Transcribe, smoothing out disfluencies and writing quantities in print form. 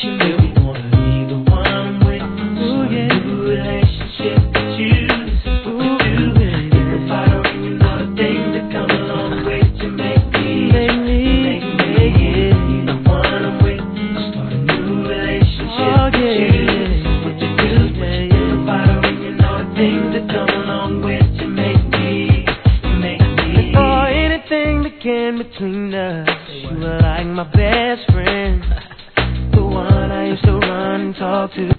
Between us, you were like my best friend, the one I used to run and talk to.